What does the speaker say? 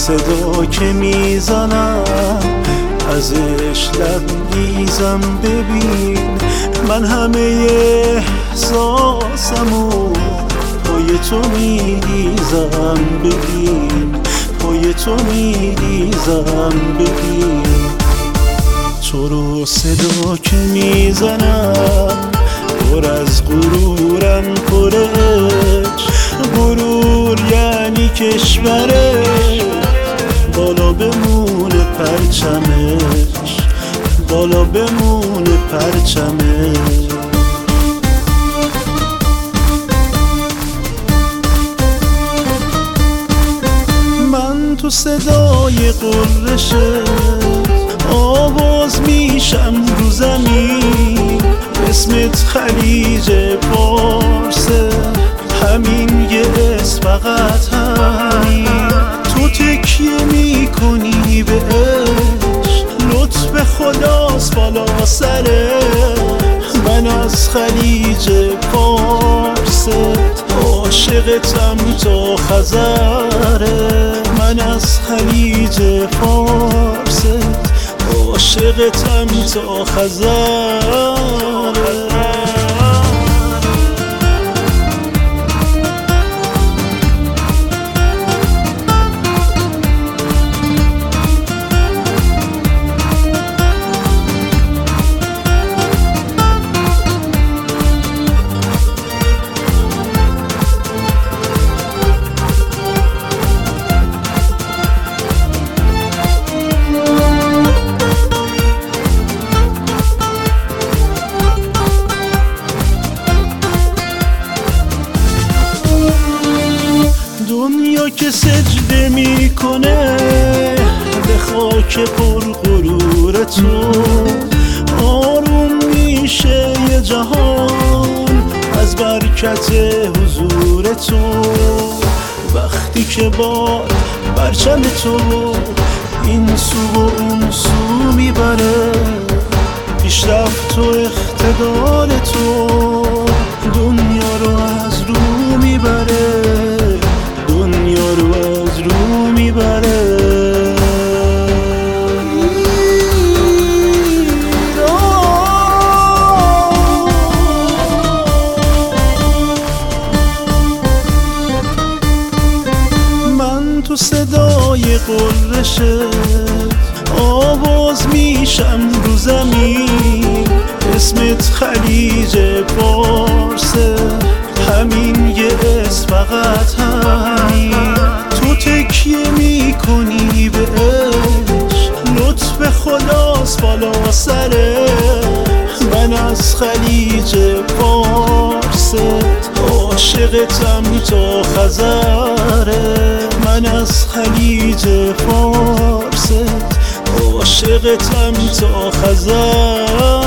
صدا که میزنم ازش لبریزم. ببین من همه احساسمو پای تو میریزم. ببین پای تو میریزم. ببین تو رو صدا که میزنم پر از غرورم، پرش غرور یعنی کشورش بالا بمونه پرچمش، بالا بمونه پرچمش. من تو صدای قررشت آواز میشم رو زمین، اسمت خلیج پارسه، همین یه اسم فقط همین. تو تکیه میکنی به عشق، لطف خداست بالا سره. من از خلیج پارست عاشقتم تا خزره. من از خلیج پارست عاشقتم تا خزره. دنیا که سجده میکنه به خاک پرغرور تو، آروم میشه یه جهان از برکت حضور تو. وقتی که با پرچم تو این سو و اون سو میبره، پیشرفت و اقتدار تو دنیا رو از رو میبره، دنیا رو از رو میبره. من تو صدای قررشت آواز میشم رو زمین، اسمت خلیج پارسه، همین یه اسم فقط همین. تو تکیه میکنی به عشق، لطف خداست بالا سره. من از خلیج پارست عاشقتم تا خزره. من از خلیج پارست عاشقتم تا خزره.